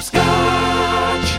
Hopscotch!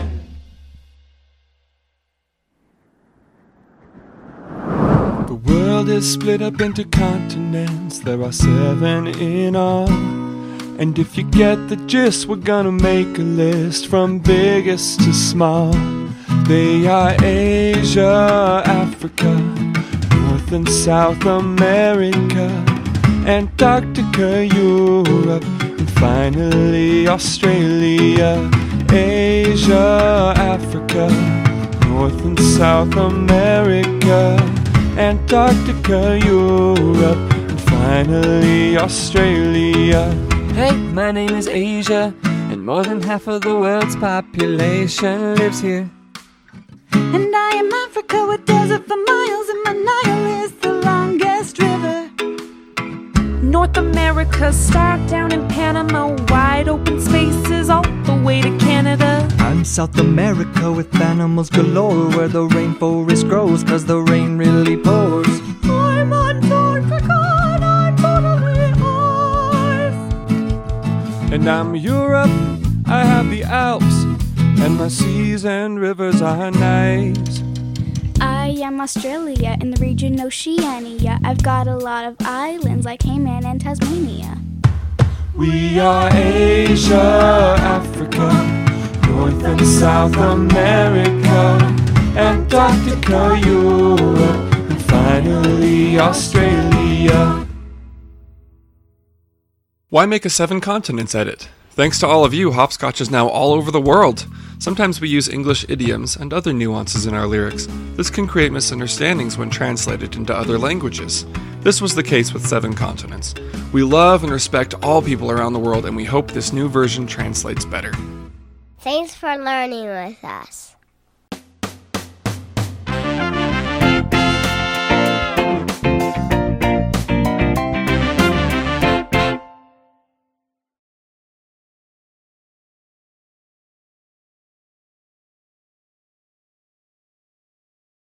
The world is split up into continents. There are 7 in all. And if you get the gist, we're gonna make a list from biggest to small. They are Asia, Africa, North and South America, Antarctica, Europe, and finally Australia. Asia, Africa, North and South America, Antarctica, Europe, and finally Australia. Hey, my name is Asia, and more than half of the world's population lives here. And I am Africa with desert for miles, and my Nile is the longest river. North America, start down in Panama, wide open spaces all the way to Canada. I'm South America with animals galore, where the rainforest grows, 'cause the rain really pours. I'm Antarctica, and I'm totally ours. And I'm Europe, I have the Alps, and my seas and rivers are nice. I am Australia in the region Oceania. I've got a lot of islands like Cayman and Tasmania. We are Asia, Africa, North and South America, Antarctica, Europe, and finally Australia. Why make a 7 continents edit? Thanks to all of you, Hopscotch is now all over the world. Sometimes we use English idioms and other nuances in our lyrics. This can create misunderstandings when translated into other languages. This was the case with 7 continents. We love and respect all people around the world, and we hope this new version translates better. Thanks for learning with us.